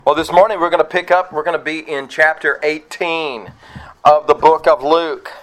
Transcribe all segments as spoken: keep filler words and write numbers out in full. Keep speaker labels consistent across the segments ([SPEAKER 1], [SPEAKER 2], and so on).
[SPEAKER 1] Well, this morning we're going to pick up, we're going to be in chapter eighteen of the book of Luke.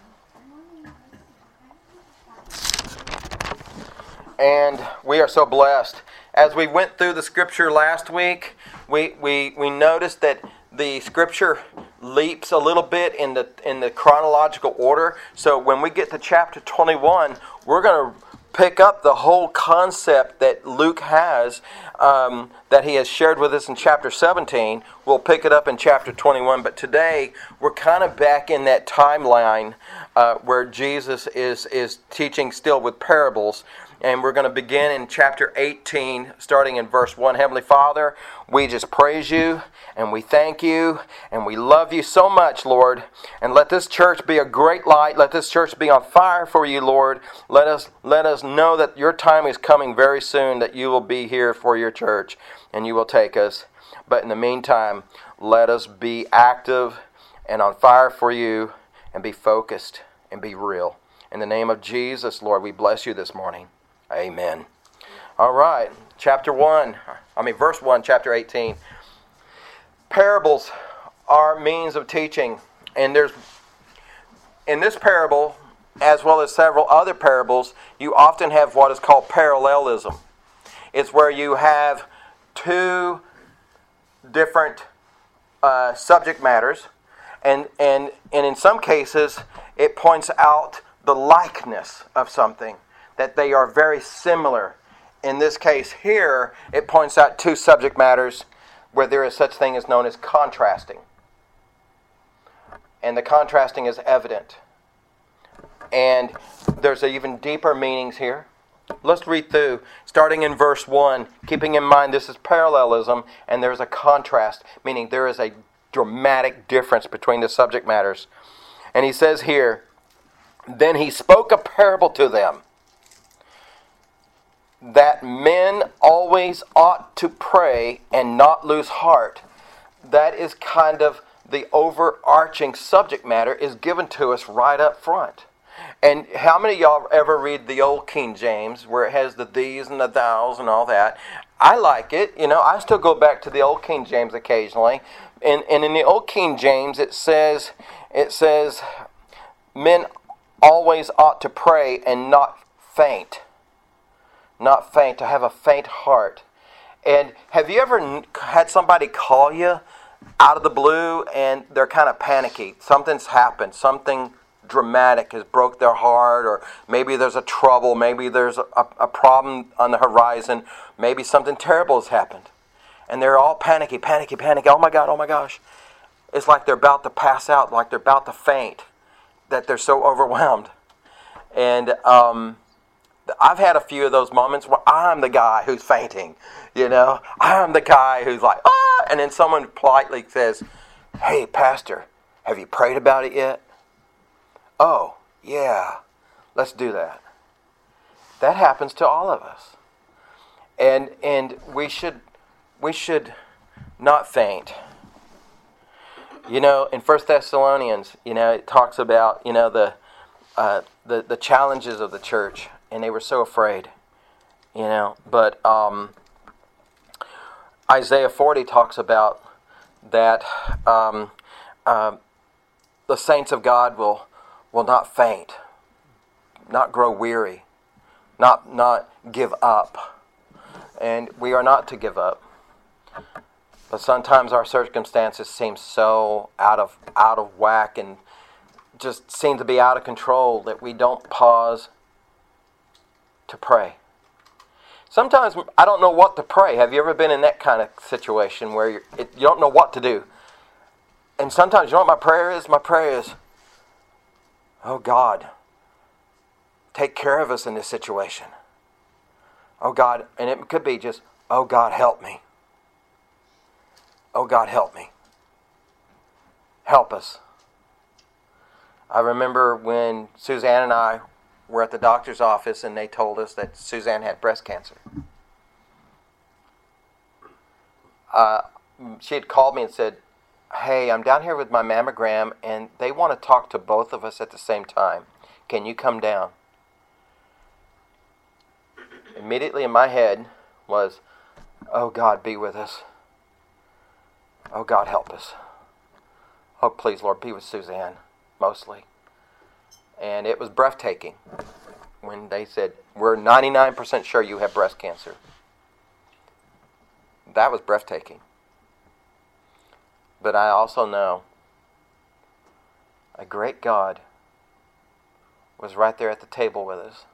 [SPEAKER 1] And we are so blessed. As we went through the scripture last week, we, we, we noticed that the scripture leaps a little bit in the in the chronological order. So when we get to chapter twenty-one, we're going to pick up the whole concept that Luke has, um, that he has shared with us in chapter seventeen. We'll pick it up in chapter twenty-one. But today, we're kind of back in that timeline uh, where Jesus is, is teaching still with parables. And we're going to begin in chapter eighteen, starting in verse one. Heavenly Father, we just praise you, and we thank you, and we love you so much, Lord. And let this church be a great light. Let this church be on fire for you, Lord. Let us, let us know that your time is coming very soon, that you will be here for your church, and you will take us. But in the meantime, let us be active and on fire for you, and be focused and be real. In the name of Jesus, Lord, we bless you this morning. Amen. All right, chapter one, I mean verse one, chapter eighteen. Parables are means of teaching, and there's in this parable, as well as several other parables, you often have what is called parallelism. It's where you have two different uh, subject matters, and, and, and in some cases, it points out the likeness of something, that they are very similar. In this case here, it points out two subject matters where there is such thing as known as contrasting. And the contrasting is evident. And there's even deeper meanings here. Let's read through, starting in verse one, keeping in mind this is parallelism, and there's a contrast, meaning there is a dramatic difference between the subject matters. And he says here, "Then he spoke a parable to them, that men always ought to pray and not lose heart." That is kind of the overarching subject matter is given to us right up front. And how many of y'all ever read the old King James where it has the these and the thous and all that? I like it. You know, I still go back to the old King James occasionally. And, and in the old King James it says, it says, men always ought to pray and not faint. Not faint, to have a faint heart. And have you ever had somebody call you out of the blue and they're kind of panicky? Something's happened. Something dramatic has broke their heart, or maybe there's a trouble. Maybe there's a, a problem on the horizon. Maybe something terrible has happened. And they're all panicky, panicky, panicky. Oh my God, oh my gosh. It's like they're about to pass out, like they're about to faint, that they're so overwhelmed. And, um... I've had a few of those moments where I'm the guy who's fainting, you know. I'm the guy who's like, ah! And then someone politely says, "Hey, Pastor, have you prayed about it yet?" "Oh, yeah, let's do that." That happens to all of us. And and we should we should not faint. You know, in First Thessalonians, you know, it talks about, you know, the uh, the, the challenges of the church. And they were so afraid, you know. But um, Isaiah forty talks about that um, uh, the saints of God will will not faint, not grow weary, not not give up. And we are not to give up. But sometimes our circumstances seem so out of out of whack and just seem to be out of control that we don't pause to pray. Sometimes I don't know what to pray. Have you ever been in that kind of situation where you're, it, you don't know what to do? And sometimes, you know what my prayer is? My prayer is, "Oh God, take care of us in this situation. Oh God," and it could be just, "Oh God, help me. Oh God, help me. Help us." I remember when Suzanne and I were at the doctor's office and they told us that Suzanne had breast cancer. Uh, she had called me and said, "Hey, I'm down here with my mammogram and they want to talk to both of us at the same time. Can you come down?" Immediately in my head was, "Oh God, be with us. Oh, God, help us. Oh, please, Lord, be with Suzanne, mostly. And it was breathtaking when they said, we're ninety-nine percent sure you have breast cancer. That was breathtaking. But I also know a great God was right there at the table with us.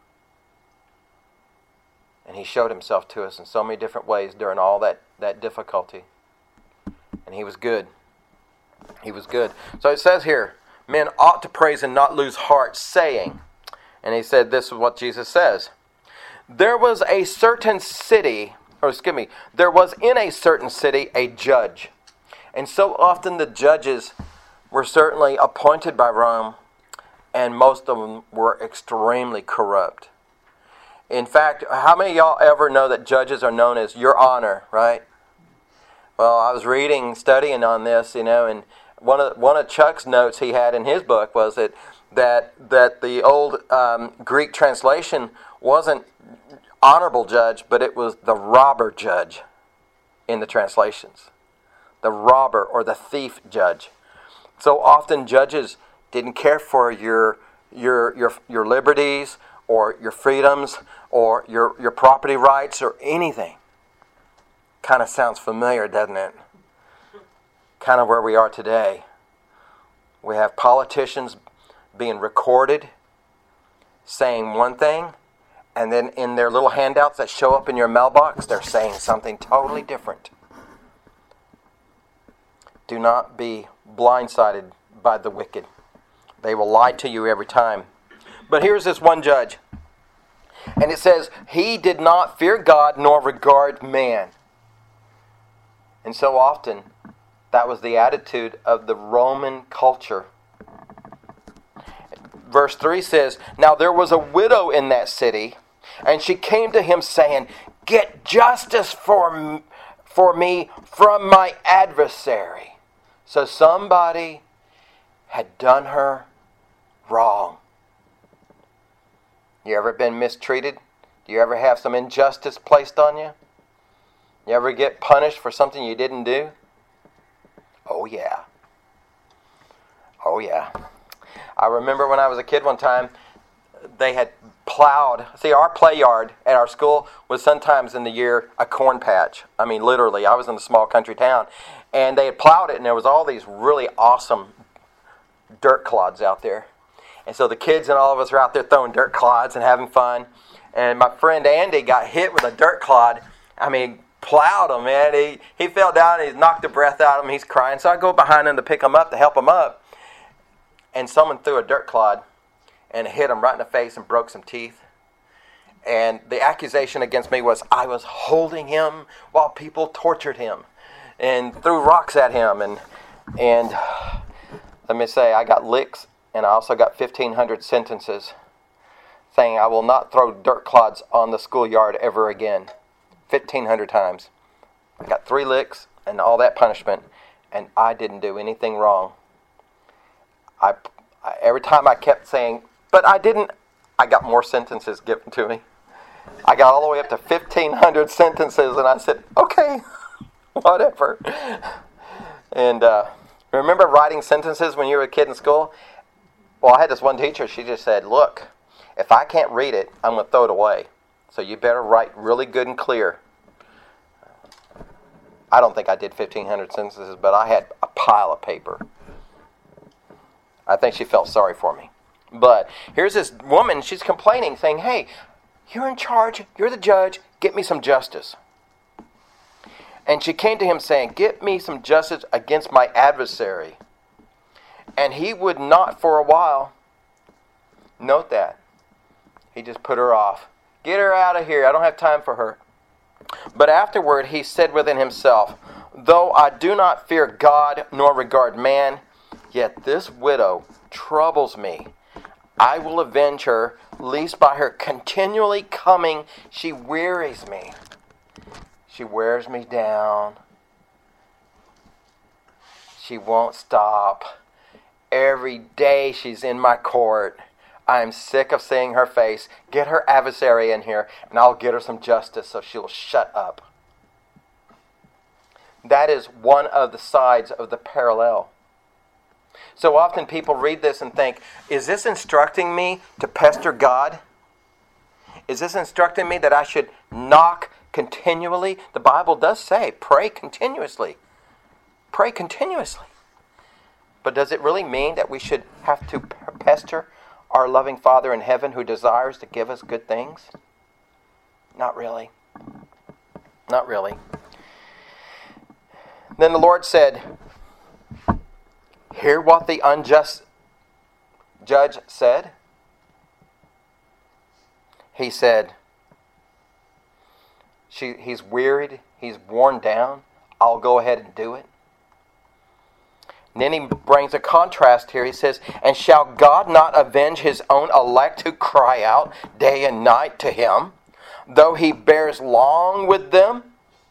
[SPEAKER 1] And He showed Himself to us in so many different ways during all that, that difficulty. And He was good. He was good. So it says here, men ought to praise and not lose heart, saying, and he said this is what Jesus says, there was a certain city, or excuse me, there was in a certain city a judge. And so often the judges were certainly appointed by Rome, and most of them were extremely corrupt. In fact, how many of y'all ever know that judges are known as Your Honor, right? Well, I was reading, studying on this, you know, and one of one of Chuck's notes he had in his book was that that that the old um, Greek translation wasn't honorable judge, but it was the robber judge in the translations. The robber or the thief judge. So often judges didn't care for your your your your liberties or your freedoms or your your property rights or anything. Kind of sounds familiar, doesn't it? Kind of where we are today. We have politicians being recorded saying one thing, and then in their little handouts that show up in your mailbox, they're saying something totally different. Do not be blindsided by the wicked. They will lie to you every time. But here's this one judge. And it says, he did not fear God nor regard man. And so often, that was the attitude of the Roman culture. Verse three says, now there was a widow in that city, and she came to him saying, get justice for, for me from my adversary. So somebody had done her wrong. You ever been mistreated? Do you ever have some injustice placed on you? You ever get punished for something you didn't do? Oh yeah. Oh yeah. I remember when I was a kid one time, they had plowed. See, our play yard at our school was sometimes in the year a corn patch. I mean, literally, I was in a small country town. And they had plowed it, and there was all these really awesome dirt clods out there. And so the kids and all of us were out there throwing dirt clods and having fun. And my friend Andy got hit with a dirt clod. I mean, plowed him, man. He he fell down and he knocked the breath out of him. He's crying. So I go behind him to pick him up, to help him up. And someone threw a dirt clod and hit him right in the face and broke some teeth. And the accusation against me was I was holding him while people tortured him and threw rocks at him. And and let me say, I got licks, and I also got fifteen hundred sentences saying I will not throw dirt clods on the schoolyard ever again. fifteen hundred times. I got three licks and all that punishment, and I didn't do anything wrong. I, I every time I kept saying, but I didn't, I got more sentences given to me. I got all the way up to fifteen hundred sentences, and I said, okay, whatever. And uh, remember writing sentences when you were a kid in school? Well, I had this one teacher, she just said, look, if I can't read it, I'm going to throw it away. So you better write really good and clear. I don't think I did fifteen hundred sentences, but I had a pile of paper. I think she felt sorry for me. But here's this woman, she's complaining, saying, hey, you're in charge, you're the judge, get me some justice. And she came to him saying, get me some justice against my adversary. And he would not for a while. Note that. He just put her off. Get her out of here. I don't have time for her. But afterward he said within himself, though I do not fear God nor regard man, yet this widow troubles me. I will avenge her, lest by her continually coming she wearies me. She wears me down. She won't stop. Every day she's in my court. I'm sick of seeing her face. Get her adversary in here, and I'll get her some justice so she'll shut up. That is one of the sides of the parallel. So often people read this and think, is this instructing me to pester God? Is this instructing me that I should knock continually? The Bible does say, pray continuously. Pray continuously. But does it really mean that we should have to pester our loving Father in heaven who desires to give us good things? Not really. Not really. Then the Lord said, hear what the unjust judge said. He said, she, he's wearied, he's worn down, I'll go ahead and do it. And then he brings a contrast here. He says, and shall God not avenge his own elect who cry out day and night to him, though he bears long with them?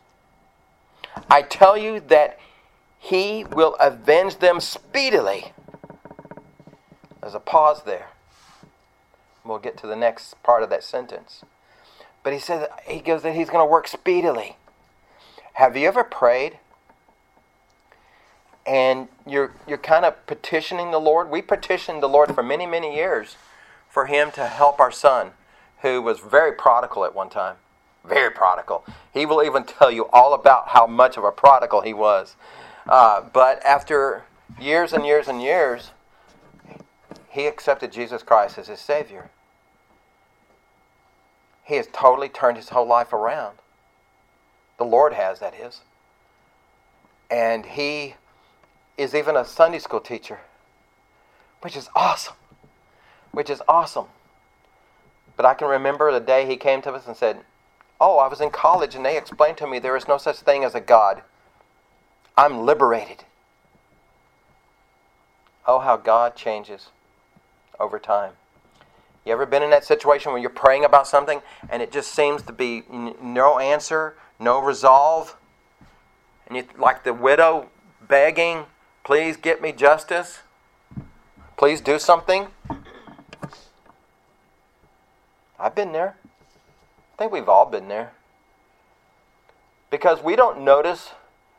[SPEAKER 1] I tell you that he will avenge them speedily. There's a pause there. We'll get to the next part of that sentence. But he says, he goes that he's going to work speedily. Have you ever prayed and you're you're kind of petitioning the Lord? We petitioned the Lord for many, many years for him to help our son, who was very prodigal at one time. Very prodigal. He will even tell you all about how much of a prodigal he was. Uh, but after years and years and years, he accepted Jesus Christ as his Savior. He has totally turned his whole life around. The Lord has, that is. And he is even a Sunday school teacher, which is awesome. Which is awesome. But I can remember the day he came to us and said, oh, I was in college and they explained to me there is no such thing as a God. I'm liberated. Oh, how God changes over time. You ever been in that situation where you're praying about something and it just seems to be n- no answer, no resolve? And you, like the widow begging, please get me justice. Please do something. I've been there. I think we've all been there. Because we don't notice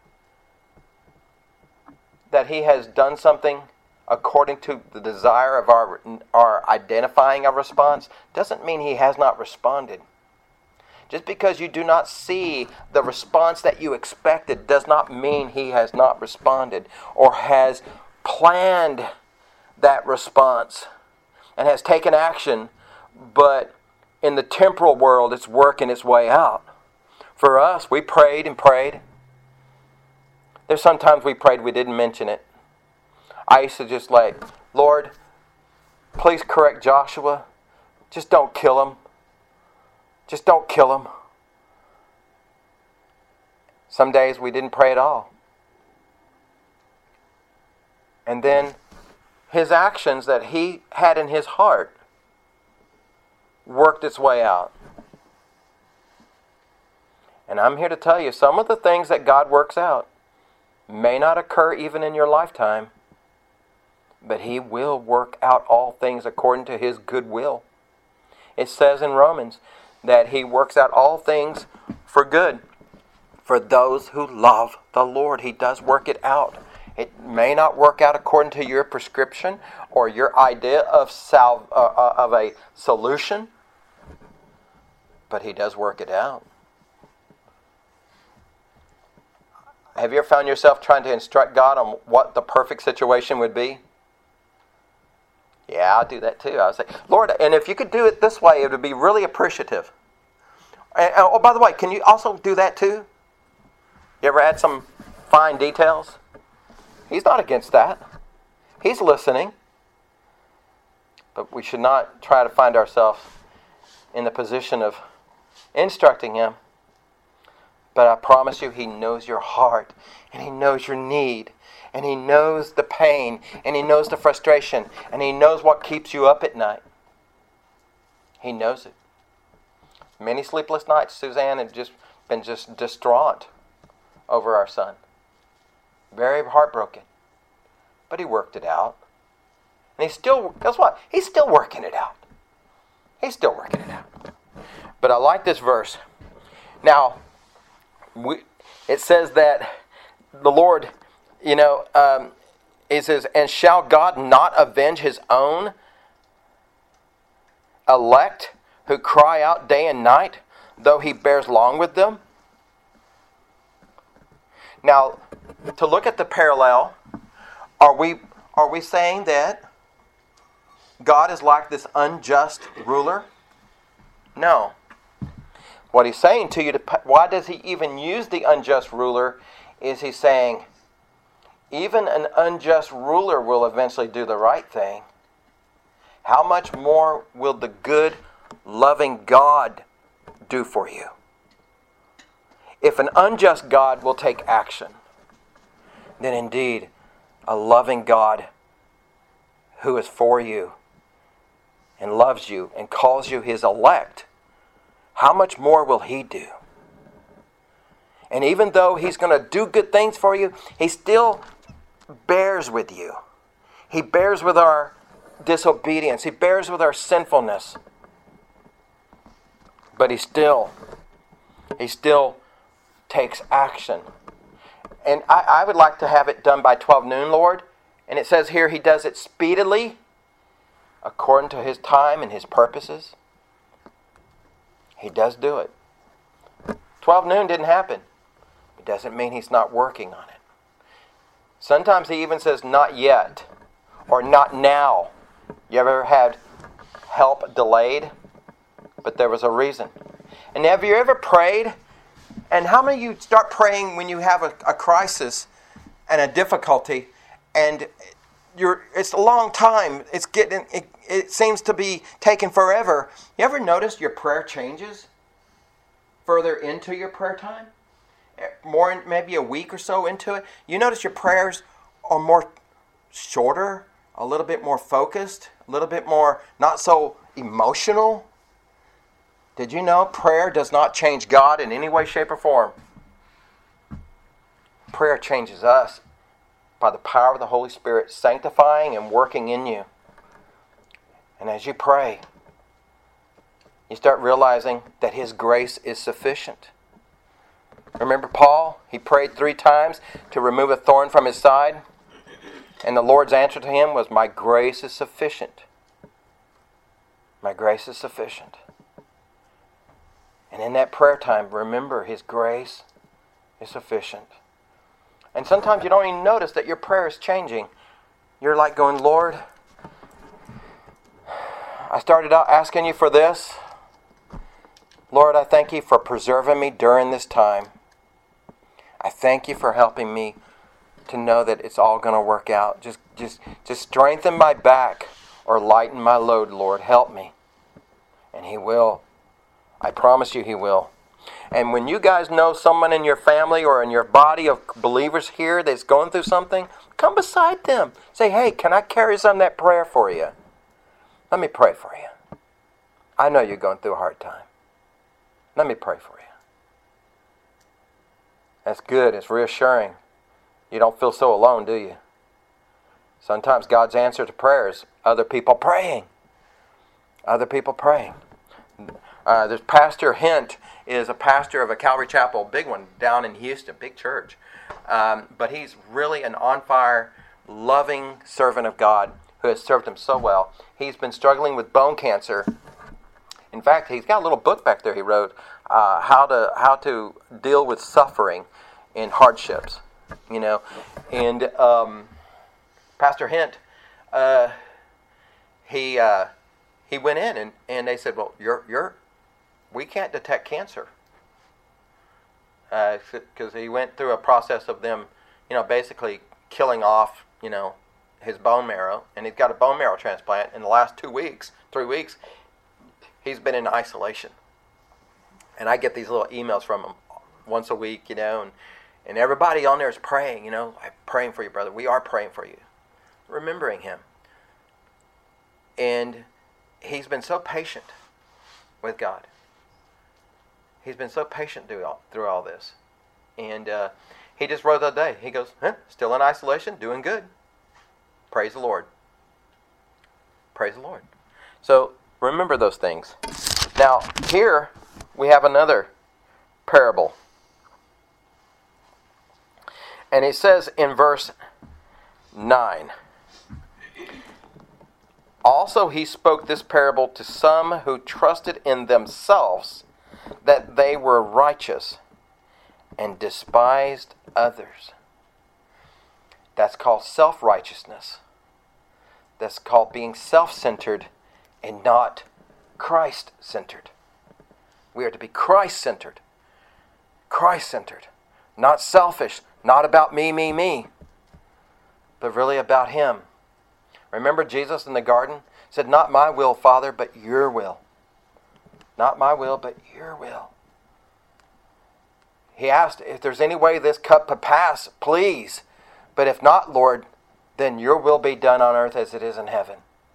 [SPEAKER 1] that he has done something according to the desire of our, our identifying a response, doesn't mean he has not responded. Just because you do not see the response that you expected does not mean he has not responded or has planned that response and has taken action, but in the temporal world it's working its way out. For us, we prayed and prayed. There's sometimes we prayed we didn't mention it. I used to just like, Lord, please correct Joshua. Just don't kill him. Just don't kill him. Some days we didn't pray at all. And then his actions that he had in his heart worked its way out. And I'm here to tell you, some of the things that God works out may not occur even in your lifetime, but he will work out all things according to his good will. It says in Romans that he works out all things for good for those who love the Lord. He does work it out. It may not work out according to your prescription or your idea of sal- uh, of a solution, but he does work it out. Have you ever found yourself trying to instruct God on what the perfect situation would be? Yeah, I'll do that too. I was like, Lord, and if you could do it this way, it would be really appreciative. And, oh, by the way, can you also do that too? You ever add some fine details? He's not against that. He's listening. But we should not try to find ourselves in the position of instructing him. But I promise you, he knows your heart, and he knows your need, and he knows the pain, and he knows the frustration, and he knows what keeps you up at night. He knows it. Many sleepless nights, Suzanne had just been just distraught over our son. Very heartbroken. But he worked it out. And he's still, guess what? He's still working it out. He's still working it out. But I like this verse. Now, we, it says that the Lord, you know, um, it says, and shall God not avenge his own elect who cry out day and night, though he bears long with them? Now, to look at the parallel, are we are we saying that God is like this unjust ruler? No. What he's saying to you, to, why does he even use the unjust ruler, is he's saying, even an unjust ruler will eventually do the right thing. How much more will the good, loving God do for you? If an unjust God will take action, then indeed a loving God who is for you and loves you and calls you his elect, how much more will he do? And even though he's going to do good things for you, he still bears with you. He bears with our disobedience. He bears with our sinfulness. But he still, he still takes action. And I, I would like to have it done by twelve noon, Lord. And it says here he does it speedily, according to his time and his purposes. He does do it. twelve noon didn't happen. It doesn't mean he's not working on it. Sometimes he even says, not yet, or not now. You ever had help delayed? But there was a reason. And have you ever prayed? And how many of you start praying when you have a, a crisis and a difficulty, and you're it's a long time. It's getting it, it seems to be taking forever. You ever notice your prayer changes further into your prayer time? More, maybe a week or so into it, you notice your prayers are more shorter, a little bit more focused, a little bit more not so emotional. Did you know prayer does not change God in any way, shape, or form? Prayer changes us by the power of the Holy Spirit sanctifying and working in you. And as you pray, you start realizing that his grace is sufficient. Remember Paul? He prayed three times to remove a thorn from his side. And the Lord's answer to him was, my grace is sufficient. My grace is sufficient. And in that prayer time, remember his grace is sufficient. And sometimes you don't even notice that your prayer is changing. You're like going, Lord, I started out asking you for this. Lord, I thank you for preserving me during this time. I thank you for helping me to know that it's all going to work out. Just, just, just strengthen my back or lighten my load, Lord. Help me. And he will. I promise you he will. And when you guys know someone in your family or in your body of believers here that's going through something, come beside them. Say, hey, can I carry some of that prayer for you? Let me pray for you. I know you're going through a hard time. Let me pray for you. That's good. It's reassuring. You don't feel so alone, do you? Sometimes God's answer to prayer is other people praying. Other people praying. Uh, there's Pastor Hint is a pastor of a Calvary Chapel, big one, down in Houston, big church. Um, but he's really an on-fire, loving servant of God who has served him so well. He's been struggling with bone cancer. In fact, he's got a little book back there he wrote, uh, how to how to deal with suffering and hardships, you know. And um, Pastor Hint, uh, he uh, he went in and, and they said, well, you're you're we can't detect cancer, because uh, he went through a process of them, you know, basically killing off, you know, his bone marrow, and he's got a bone marrow transplant. In the last two weeks, three weeks, he's been in isolation. And I get these little emails from him once a week, you know, and, and everybody on there is praying, you know, I'm praying for you, brother. We are praying for you. Remembering him. And he's been so patient with God. He's been so patient through all, through all this. And uh, he just wrote the other day, he goes, huh, still in isolation, doing good. Praise the Lord. Praise the Lord. So remember those things. Now, here we have another parable. And it says in verse nine, also he spoke this parable to some who trusted in themselves that they were righteous and despised others. That's called self-righteousness. That's called being self-centered and not Christ-centered. We are to be Christ-centered. Christ-centered. Not selfish. Not about me, me, me. But really about Him. Remember Jesus in the garden said, not my will, Father, but your will. Not my will, but your will. He asked, if there's any way this cup could pass, please. But if not, Lord, then your will be done on earth as it is in heaven.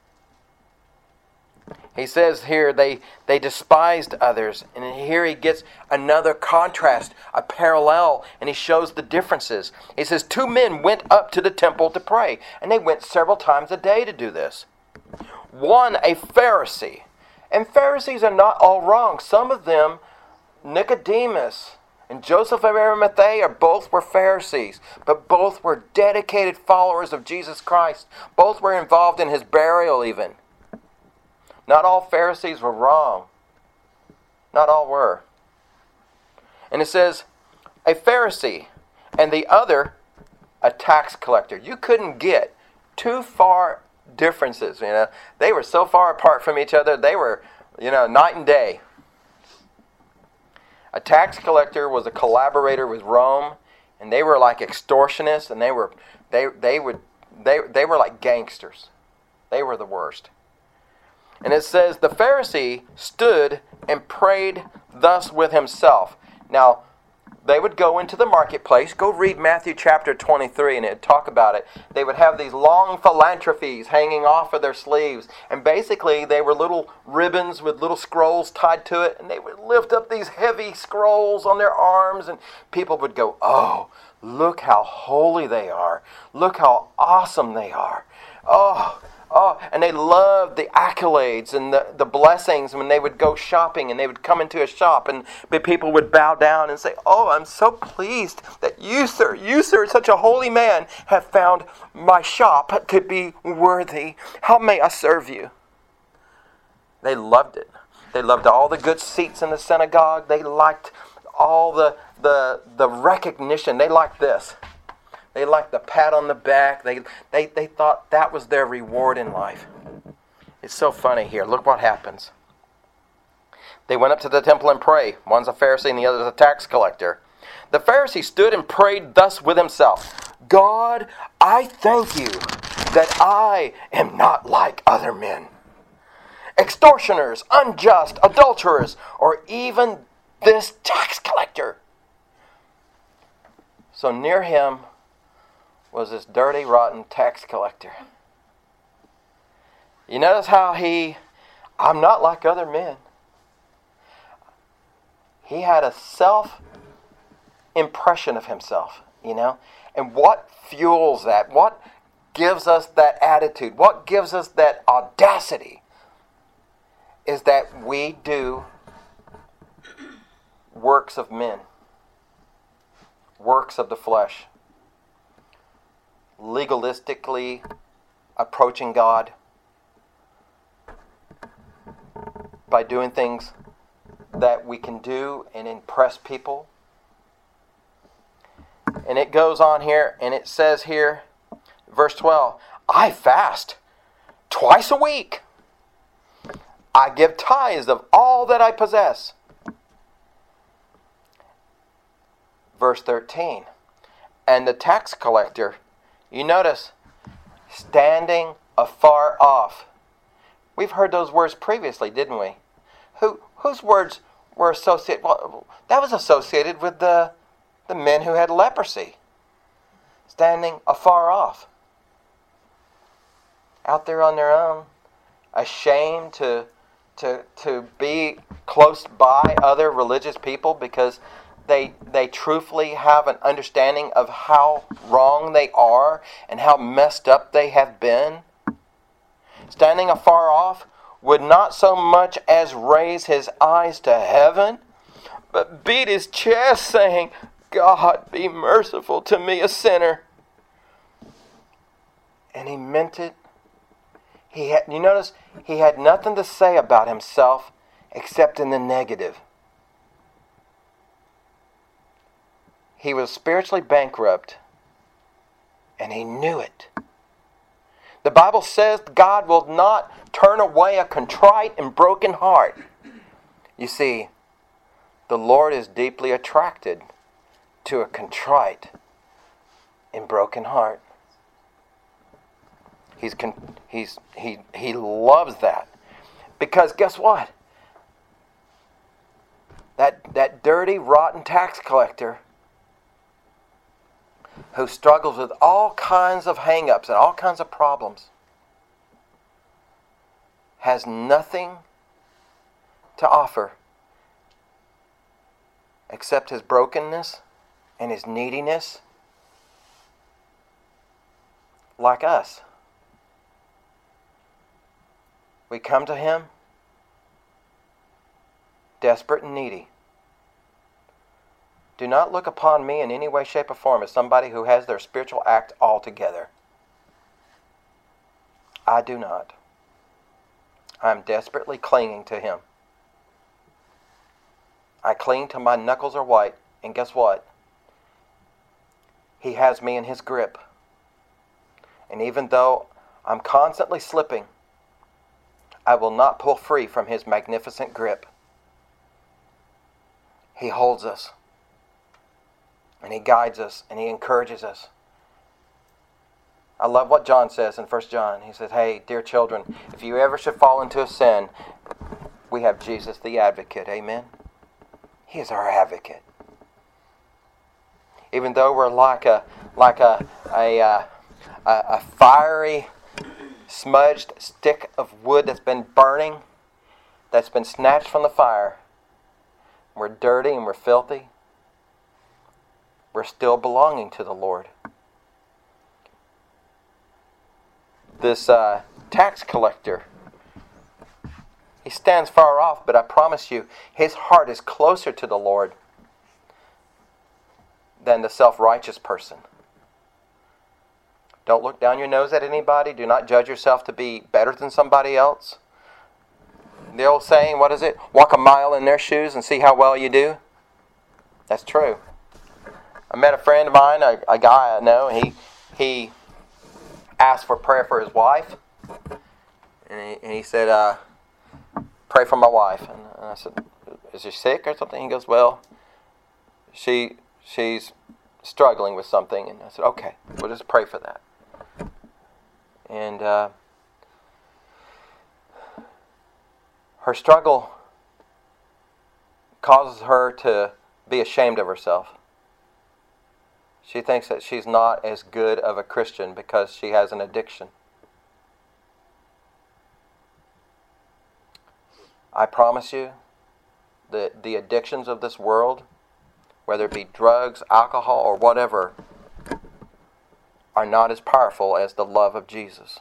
[SPEAKER 1] He says here they, they despised others. And here he gets another contrast, a parallel, and he shows the differences. He says, two men went up to the temple to pray. And they went several times a day to do this. One, a Pharisee. And Pharisees are not all wrong. Some of them, Nicodemus and Joseph of Arimathea, both were Pharisees. But both were dedicated followers of Jesus Christ. Both were involved in His burial even. Not all Pharisees were wrong. Not all were. And it says, a Pharisee, and the other, a tax collector. You couldn't get too far differences, you know. They were so far apart from each other, they were, you know, night and day. A tax collector was a collaborator with Rome, and they were like extortionists, and they were they they would they they were like gangsters. They were the worst. And it says, the Pharisee stood and prayed thus with himself. Now, they would go into the marketplace. Go read Matthew chapter twenty-three, and it'd talk about it. They would have these long philanthropies hanging off of their sleeves. And basically, they were little ribbons with little scrolls tied to it. And they would lift up these heavy scrolls on their arms. And people would go, oh, look how holy they are. Look how awesome they are. Oh, Oh, and they loved the accolades and the, the blessings when they would go shopping and they would come into a shop and the people would bow down and say, oh, I'm so pleased that you, sir, you, sir, such a holy man, have found my shop to be worthy. How may I serve you? They loved it. They loved all the good seats in the synagogue. They liked all the the, the recognition. They liked this. They liked the pat on the back. They, they, they thought that was their reward in life. It's so funny here. Look what happens. They went up to the temple and prayed. One's a Pharisee and the other's a tax collector. The Pharisee stood and prayed thus with himself. God, I thank you that I am not like other men. Extortioners, unjust, adulterers, or even this tax collector. So near him was this dirty, rotten tax collector. You notice how he, I'm not like other men. He had a self-impression of himself, you know. And what fuels that? What gives us that attitude? What gives us that audacity? Is that we do works of men. Works of the flesh. Legalistically approaching God by doing things that we can do and impress people. And it goes on here and it says here, verse twelve, I fast twice a week. I give tithes of all that I possess. Verse thirteen, and the tax collector, you notice, standing afar off. We've heard those words previously, didn't we? Who whose words were associated? Well, that was associated with the the men who had leprosy. Standing afar off. Out there on their own, ashamed to to to be close by other religious people because They they truthfully have an understanding of how wrong they are and how messed up they have been. Standing afar off, would not so much as raise his eyes to heaven, but beat his chest, saying, God, be merciful to me, a sinner. And he meant it. He had, you notice, he had nothing to say about himself except in the negative. He was spiritually bankrupt, and he knew it. The Bible says God will not turn away a contrite and broken heart. You see, the Lord is deeply attracted to a contrite and broken heart. He's con- he's he he loves that, because guess what? That that dirty, rotten tax collector who struggles with all kinds of hang-ups and all kinds of problems has nothing to offer except his brokenness and his neediness, like us. We come to him desperate and needy. Do not look upon me in any way, shape, or form as somebody who has their spiritual act all together. I do not. I am desperately clinging to him. I cling till my knuckles are white, and guess what? He has me in his grip. And even though I'm constantly slipping, I will not pull free from his magnificent grip. He holds us, and he guides us, and he encourages us. I love what John says in First John. He says, hey, dear children, if you ever should fall into a sin, we have Jesus the advocate. Amen? He is our advocate. Even though we're like a like a a, a, a fiery, smudged stick of wood that's been burning, that's been snatched from the fire, we're dirty and we're filthy, we're still belonging to the Lord. This uh, tax collector, he stands far off, but I promise you, his heart is closer to the Lord than the self-righteous person. Don't look down your nose at anybody. Do not judge yourself to be better than somebody else. The old saying, what is it? Walk a mile in their shoes and see how well you do. That's true. I met a friend of mine, a, a guy I know. He he asked for prayer for his wife, and he, and he said, uh, "Pray for my wife." And, and I said, "Is she sick or something?" He goes, "Well, she she's struggling with something." And I said, "Okay, we'll just pray for that." And uh, her struggle causes her to be ashamed of herself. She thinks that she's not as good of a Christian because she has an addiction. I promise you that the addictions of this world, whether it be drugs, alcohol, or whatever, are not as powerful as the love of Jesus.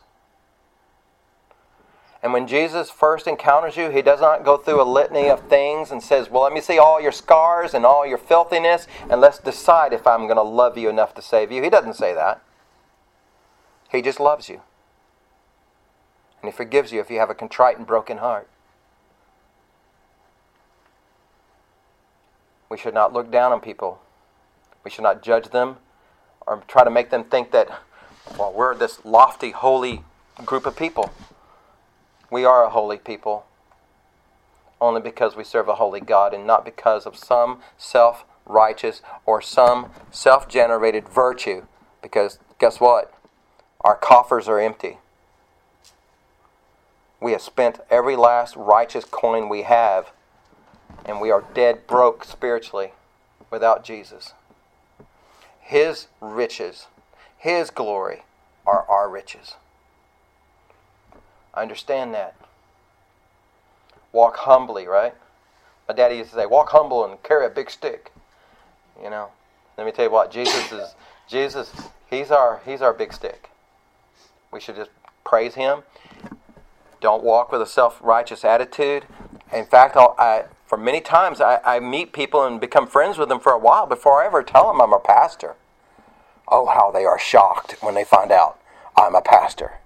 [SPEAKER 1] And when Jesus first encounters you, he does not go through a litany of things and says, well, let me see all your scars and all your filthiness, and let's decide if I'm going to love you enough to save you. He doesn't say that. He just loves you. And he forgives you if you have a contrite and broken heart. We should not look down on people. We should not judge them or try to make them think that, well, we're this lofty, holy group of people. We are a holy people only because we serve a holy God and not because of some self-righteous or some self-generated virtue. Because guess what? Our coffers are empty. We have spent every last righteous coin we have, and we are dead broke spiritually without Jesus. His riches, His glory are our riches. I understand that. Walk humbly, right? My daddy used to say, walk humble and carry a big stick. You know, let me tell you what, Jesus is, Jesus, He's our, He's our big stick. We should just praise Him. Don't walk with a self-righteous attitude. In fact, I'll, I, For many times I, I meet people and become friends with them for a while before I ever tell them I'm a pastor. Oh, how they are shocked when they find out I'm a pastor.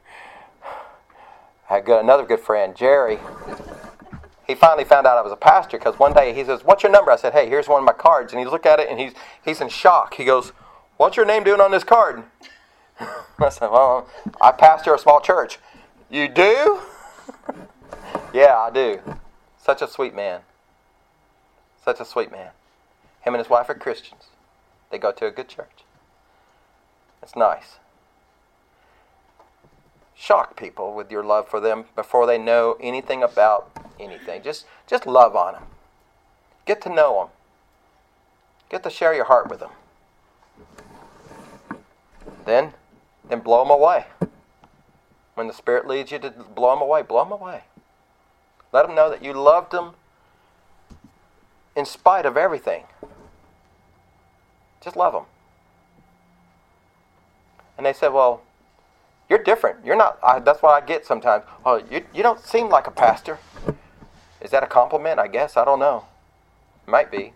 [SPEAKER 1] I got another good friend, Jerry. He finally found out I was a pastor because one day he says, "What's your number?" I said, "Hey, here's one of my cards." And he looked at it and he's he's in shock. He goes, "What's your name doing on this card?" I said, "Well, I pastor a small church." "You do?" "Yeah, I do." Such a sweet man. Such a sweet man. Him and his wife are Christians. They go to a good church. It's nice. Shock people with your love for them before they know anything about anything. Just, just love on them. Get to know them. Get to share your heart with them. Then, then blow them away. When the Spirit leads you to blow them away, blow them away. Let them know that you loved them in spite of everything. Just love them. And they said, "Well, you're different. You're not." I, that's what I get sometimes. "Oh, you you don't seem like a pastor." Is that a compliment? I guess. I don't know. Might be.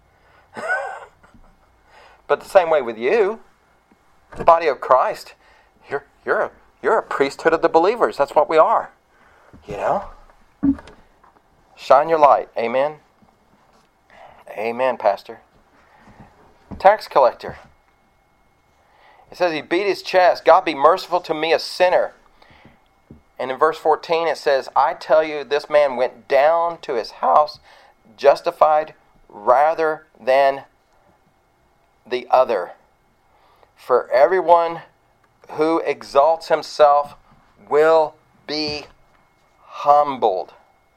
[SPEAKER 1] But the same way with you, the body of Christ, you're you're a, you're a priesthood of the believers. That's what we are. You know? Shine your light. Amen. Amen, Pastor. Tax collector. It says he beat his chest. "God, be merciful to me, a sinner." And in verse fourteen it says, "I tell you, this man went down to his house justified rather than the other. For everyone who exalts himself will be humbled."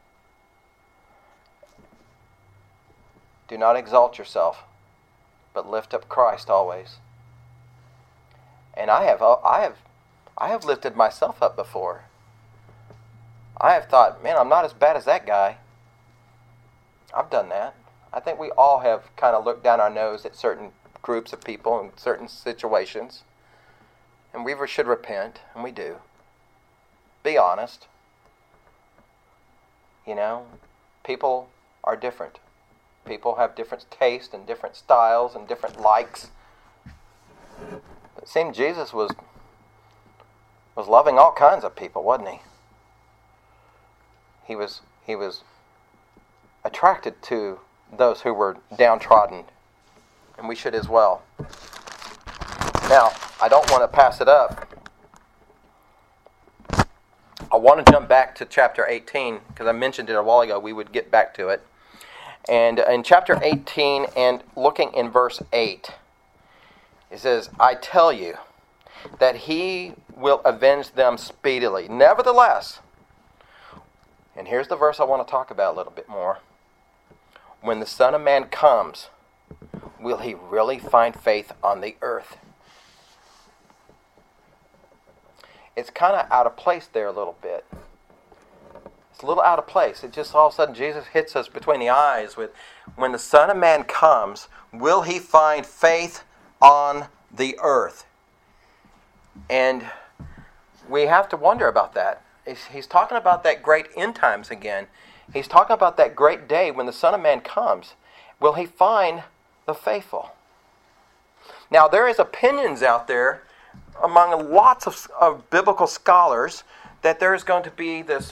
[SPEAKER 1] Do not exalt yourself, but lift up Christ always. And I have, I have, I have lifted myself up before. I have thought, man, I'm not as bad as that guy. I've done that. I think we all have kind of looked down our nose at certain groups of people in certain situations. And we should repent, and we do. Be honest. You know, people are different. People have different tastes and different styles and different likes. It seemed Jesus was was loving all kinds of people, wasn't he? He was he was attracted to those who were downtrodden, and we should as well. Now, I don't want to pass it up. I want to jump back to chapter eighteen because I mentioned it a while ago. We would get back to it. And in chapter eighteen and looking in verse eight, it says, "I tell you that he will avenge them speedily. Nevertheless," and here's the verse I want to talk about a little bit more. "When the Son of Man comes, will he really find faith on the earth?" It's kind of out of place there a little bit. It's a little out of place. It just all of a sudden Jesus hits us between the eyes with, "When the Son of Man comes, will he find faith on the earth?" And we have to wonder about that. He's talking about that great end times again. He's talking about that great day when the Son of Man comes. Will he find the faithful? Now, there is opinions out there among lots of, of biblical scholars that there is going to be this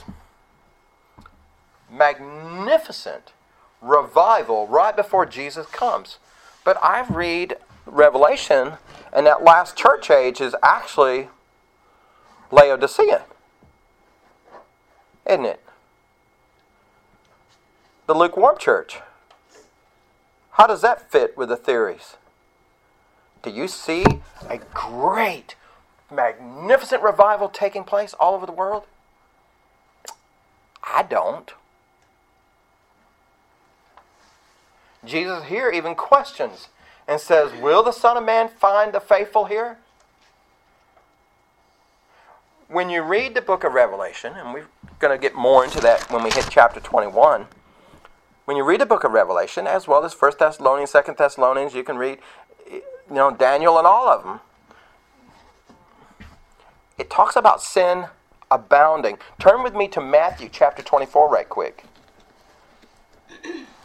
[SPEAKER 1] magnificent revival right before Jesus comes. But I read Revelation, and that last church age is actually Laodicea, isn't it? The lukewarm church. How does that fit with the theories? Do you see a great, magnificent revival taking place all over the world? I don't. Jesus here even questions and says, "Will the Son of Man find the faithful here?" When you read the book of Revelation, and we're going to get more into that when we hit chapter twenty-one. When you read the book of Revelation, as well as First Thessalonians, Second Thessalonians, you can read, you know, Daniel and all of them. It talks about sin abounding. Turn with me to Matthew chapter twenty-four right quick.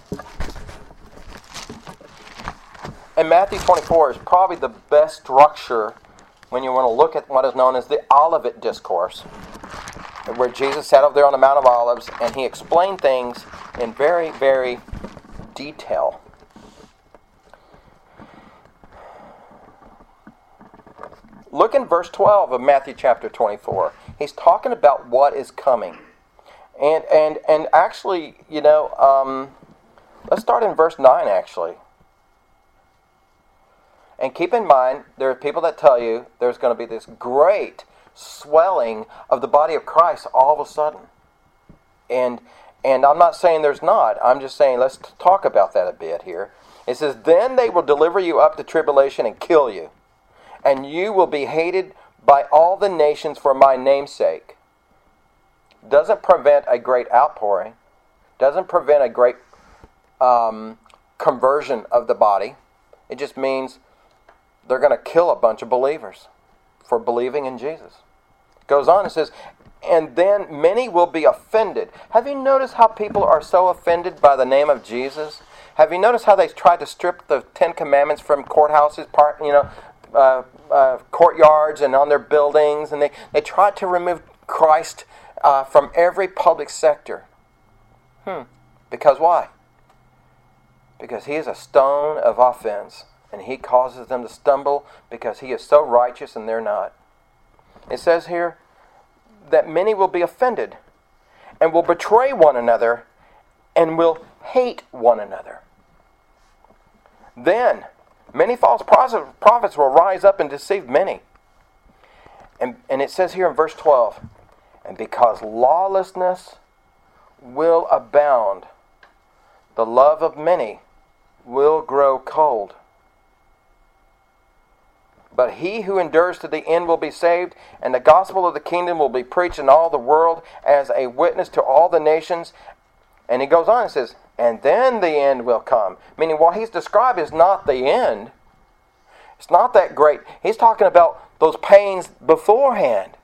[SPEAKER 1] And Matthew twenty-four is probably the best structure when you want to look at what is known as the Olivet Discourse, where Jesus sat up there on the Mount of Olives and he explained things in very, very detail. Look in verse twelve of Matthew chapter twenty-four. He's talking about what is coming. And and and actually, you know, um, let's start in verse nine, actually. And keep in mind, there are people that tell you there's going to be this great swelling of the body of Christ all of a sudden. And and I'm not saying there's not. I'm just saying let's talk about that a bit here. It says, then they will deliver you up to tribulation and kill you. And you will be hated by all the nations for my name's sake. Doesn't prevent a great outpouring. Doesn't prevent a great um, conversion of the body. It just means they're going to kill a bunch of believers for believing in Jesus. It goes on and says, and then many will be offended. Have you noticed how people are so offended by the name of Jesus? Have you noticed how they tried to strip the Ten Commandments from courthouses, part, you know, uh, uh, courtyards and on their buildings, and they, they tried to remove Christ uh, from every public sector? Hmm. Because why? Because he is a stone of offense, and he causes them to stumble because he is so righteous and they're not. It says here that many will be offended and will betray one another and will hate one another. Then many false prophets will rise up and deceive many. And, and it says here in verse twelve, and because lawlessness will abound, the love of many will grow cold. But he who endures to the end will be saved, and the gospel of the kingdom will be preached in all the world as a witness to all the nations. And he goes on and says, and then the end will come. Meaning what he's described is not the end. It's not that great. He's talking about those pains beforehand.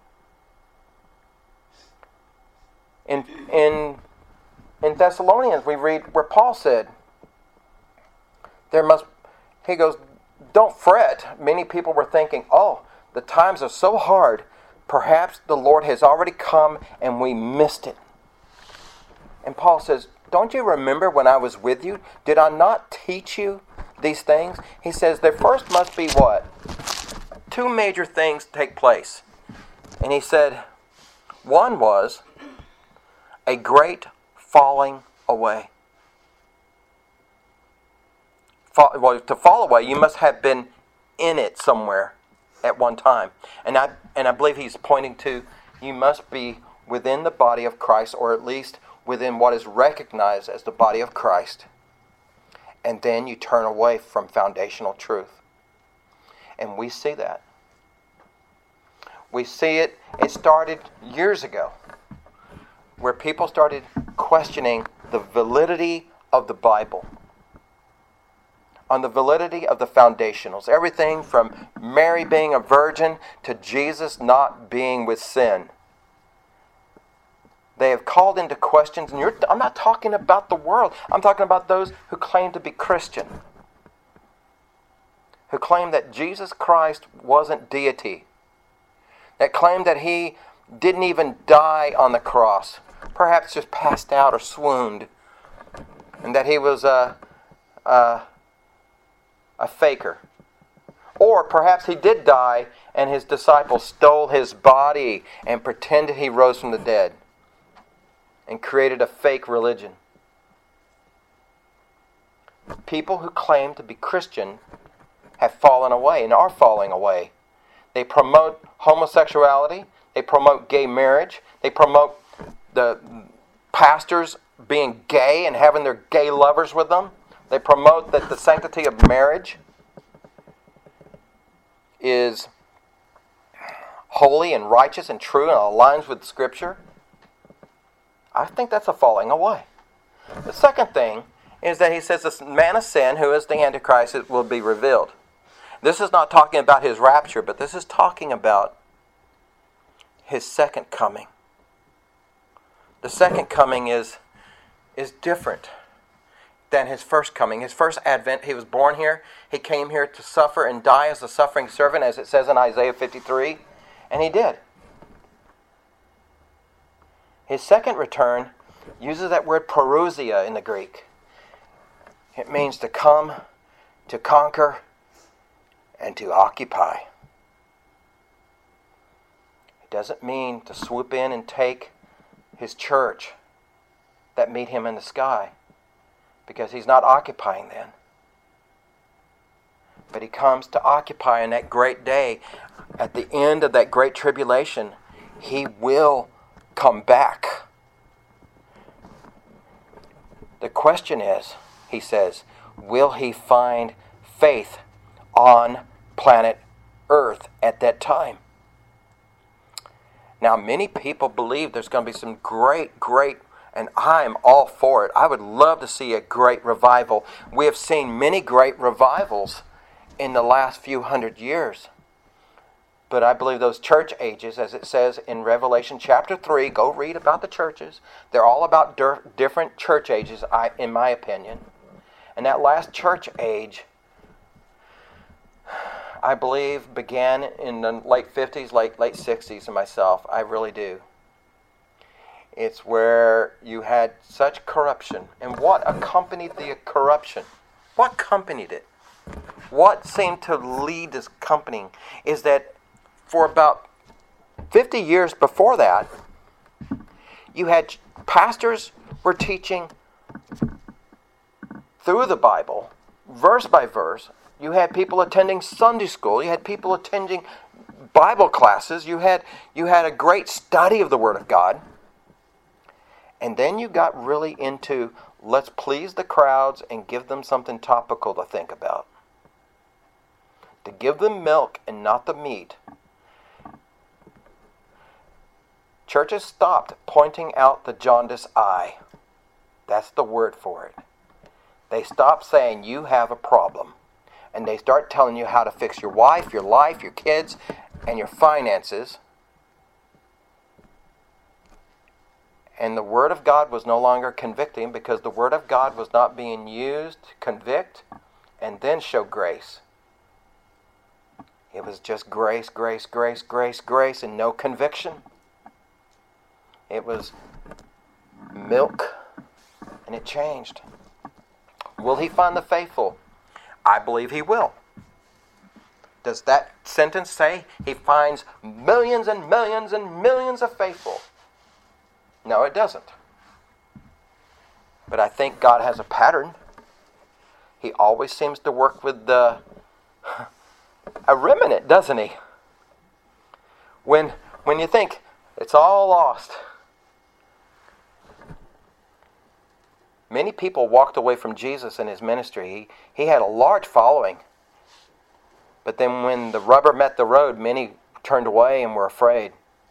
[SPEAKER 1] In, in, in Thessalonians, we read where Paul said, there must, he goes, don't fret. Many people were thinking, oh, the times are so hard. Perhaps the Lord has already come and we missed it. And Paul says, don't you remember when I was with you? Did I not teach you these things? He says there first must be what? Two major things take place. And he said, one was a great falling away. Fall, well, to fall away, you must have been in it somewhere at one time. And I and I believe he's pointing to you must be within the body of Christ, or at least within what is recognized as the body of Christ. And then you turn away from foundational truth. And we see that. We see it, it started years ago, where people started questioning the validity of the Bible, on the validity of the foundationals. Everything from Mary being a virgin to Jesus not being with sin. They have called into questions, and you're, I'm not talking about the world. I'm talking about those who claim to be Christian, who claim that Jesus Christ wasn't deity, that claim that he didn't even die on the cross, perhaps just passed out or swooned, and that he was a, a, a faker. Or perhaps he did die and his disciples stole his body and pretended he rose from the dead and created a fake religion. People who claim to be Christian have fallen away and are falling away. They promote homosexuality. They promote gay marriage. They promote the pastors being gay and having their gay lovers with them. They promote that the sanctity of marriage is holy and righteous and true and aligns with Scripture. I think that's a falling away. The second thing is that he says this man of sin, who is the Antichrist, will be revealed. This is not talking about his rapture, but this is talking about his second coming. The second coming is, is different. than his first coming. His first advent, he was born here. He came here to suffer and die as a suffering servant, as it says in Isaiah fifty-three. And he did. His second return uses that word parousia in the Greek. It means to come, to conquer, and to occupy. It doesn't mean to swoop in and take his church that meet him in the sky, because he's not occupying then. But he comes to occupy in that great day. At the end of that great tribulation, he will come back. The question is, he says, will he find faith on planet Earth at that time? Now, many people believe there's going to be some great, great, and I'm all for it. I would love to see a great revival. We have seen many great revivals in the last few hundred years. But I believe those church ages, as it says in Revelation chapter three, go read about the churches. They're all about dir- different church ages, I, in my opinion. And that last church age, I believe, began in the late fifties, late, late sixties in myself. I really do. It's where you had such corruption. And what accompanied the corruption? What accompanied it? What seemed to lead this accompanying is that for about fifty years before that, you had pastors were teaching through the Bible, verse by verse. You had people attending Sunday school. You had people attending Bible classes. You had you had a great study of the Word of God. And then you got really into, let's please the crowds and give them something topical to think about. To give them milk and not the meat. Churches stopped pointing out the jaundiced eye. That's the word for it. They stopped saying, you have a problem. And they start telling you how to fix your wife, your life, your kids, and your finances. And the Word of God was no longer convicting, because the Word of God was not being used to convict and then show grace. It was just grace, grace, grace, grace, grace, and no conviction. It was milk, and it changed. Will he find the faithful? I believe he will. Does that sentence say he finds millions and millions and millions of faithful? No, it doesn't. But I think God has a pattern. He always seems to work with the a remnant, doesn't he? When when you think it's all lost. Many people walked away from Jesus and his ministry. He, he had a large following. But then when the rubber met the road, many turned away and were afraid.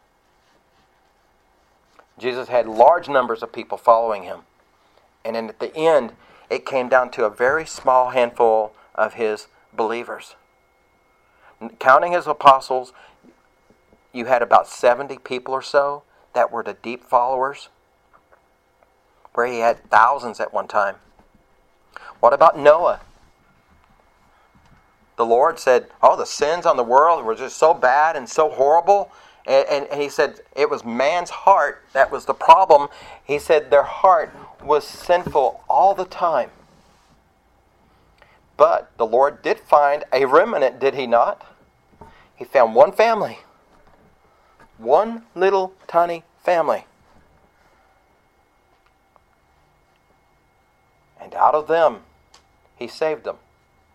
[SPEAKER 1] Jesus had large numbers of people following him. And then at the end, it came down to a very small handful of his believers. Counting his apostles, you had about seventy people or so that were the deep followers, where he had thousands at one time. What about Noah? The Lord said, oh, the sins on the world were just so bad and so horrible. And, and, and he said it was man's heart that was the problem. He said their heart was sinful all the time. But the Lord did find a remnant, did he not? He found one family. One little tiny family. And out of them, he saved them.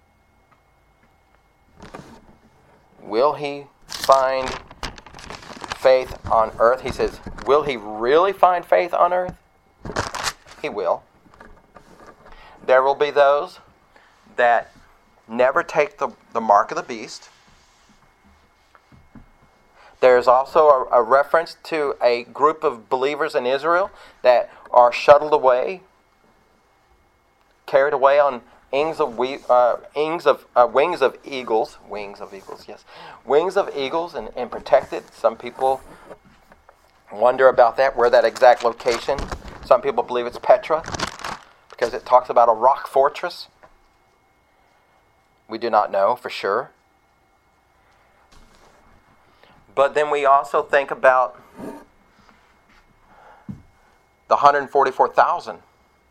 [SPEAKER 1] Will he find faith on earth? He says, will he really find faith on earth? He will. There will be those that never take the, the mark of the beast. There's also a, a reference to a group of believers in Israel that are shuttled away, carried away on wings of we, uh, wings of uh, wings of eagles, wings of eagles, yes, wings of eagles, and, and protected. Some people wonder about that, where that exact location. Some people believe it's Petra, because it talks about a rock fortress? We do not know for sure. But then we also think about the one hundred forty-four thousand.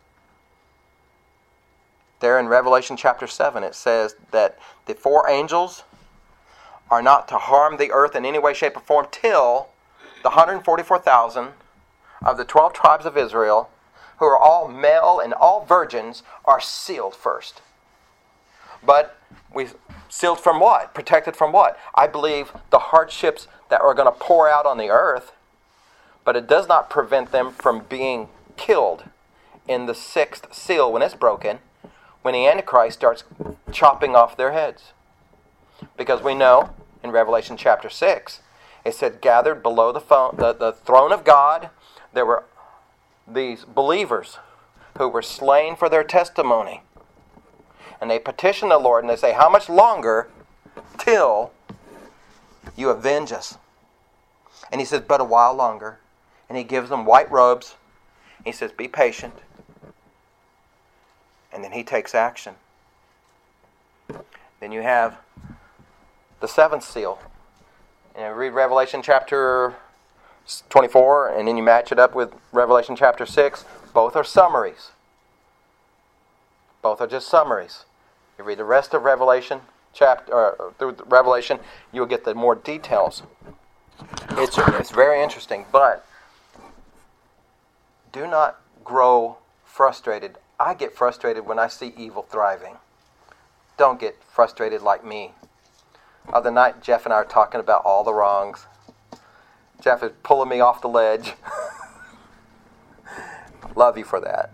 [SPEAKER 1] There in Revelation chapter seven, it says that the four angels are not to harm the earth in any way, shape, or form till the one hundred forty-four thousand of the twelve tribes of Israel, who are all male and all virgins, are sealed first. But we sealed from what? Protected from what? I believe the hardships that are going to pour out on the earth, but it does not prevent them from being killed in the sixth seal when it's broken, when the Antichrist starts chopping off their heads. Because we know in Revelation chapter six, it said, gathered below the, phone, the, the throne of God, there were these believers who were slain for their testimony. And they petition the Lord and they say, how much longer till you avenge us? And he says, but a while longer. And he gives them white robes. He says, be patient. And then he takes action. Then you have the seventh seal. And you read Revelation chapter twenty-four, and then you match it up with Revelation chapter six. Both are summaries. Both are just summaries. You read the rest of Revelation chapter, or through Revelation, you'll get the more details. It's it's very interesting, but do not grow frustrated. I get frustrated when I see evil thriving. Don't get frustrated like me. Other night, Jeff and I are talking about all the wrongs. Jeff is pulling me off the ledge. Love you for that.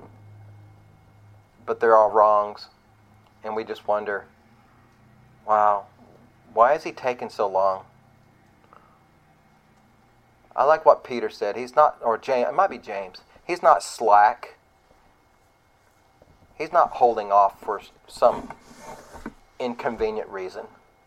[SPEAKER 1] But they're all wrongs. And we just wonder, wow, why is he taking so long? I like what Peter said. He's not, or James, it might be James. He's not slack. He's not holding off for some inconvenient reason.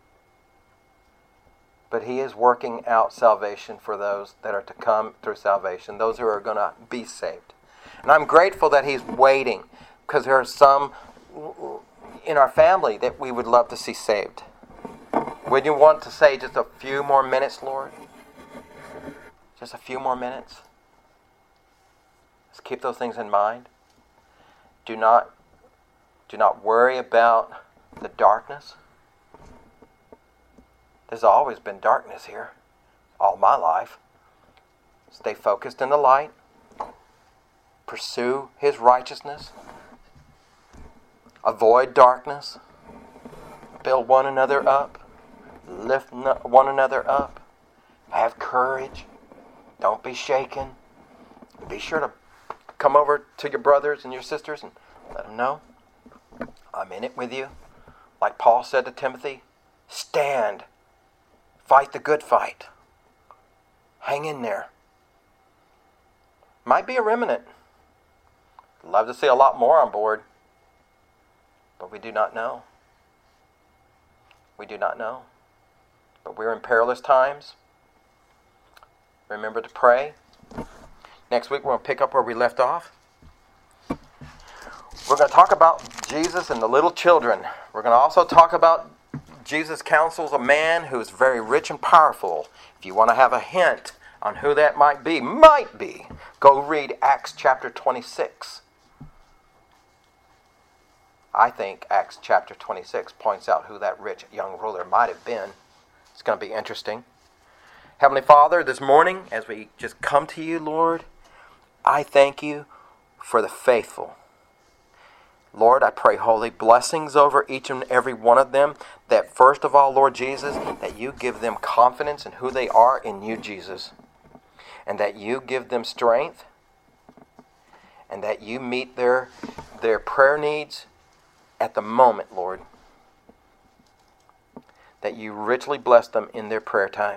[SPEAKER 1] But he is working out salvation for those that are to come through salvation, those who are going to be saved. And I'm grateful that he's waiting, because there are some in our family that we would love to see saved. Would you want to say just a few more minutes, Lord? Just a few more minutes? Let's keep those things in mind. Do not, do not worry about the darkness. There's always been darkness here, all my life. Stay focused in the light. Pursue his righteousness. Avoid darkness. Build one another up. Lift one another up. Have courage. Don't be shaken. Be sure to come over to your brothers and your sisters and let them know I'm in it with you. Like Paul said to Timothy, stand. Fight the good fight. Hang in there. Might be a remnant. Love to see a lot more on board. But we do not know. We do not know. But we're in perilous times. Remember to pray. Next week we're going to pick up where we left off. We're going to talk about Jesus and the little children. We're going to also talk about Jesus counsels a man who is very rich and powerful. If you want to have a hint on who that might be, might be, go read Acts chapter twenty-six. I think Acts chapter twenty-six points out who that rich young ruler might have been. It's going to be interesting. Heavenly Father, this morning, as we just come to you, Lord, I thank you for the faithful. Lord, I pray holy blessings over each and every one of them. That first of all, Lord Jesus, that you give them confidence in who they are in you, Jesus. And that you give them strength. And that you meet their, their prayer needs at the moment, Lord. That you richly bless them in their prayer time.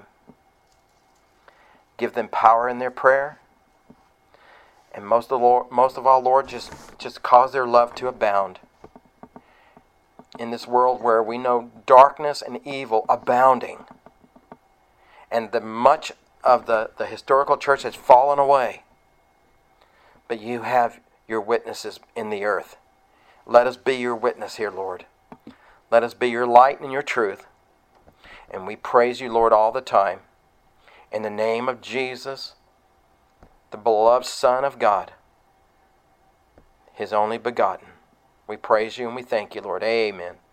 [SPEAKER 1] Give them power in their prayer. And most of, Lord, most of all, Lord, just, just cause their love to abound. In this world where we know darkness and evil abounding. And the much of the, the historical church has fallen away. But you have your witnesses in the earth. Let us be your witness here, Lord. Let us be your light and your truth. And we praise you, Lord, all the time. In the name of Jesus, the beloved Son of God, His only begotten. We praise you and we thank you, Lord. Amen.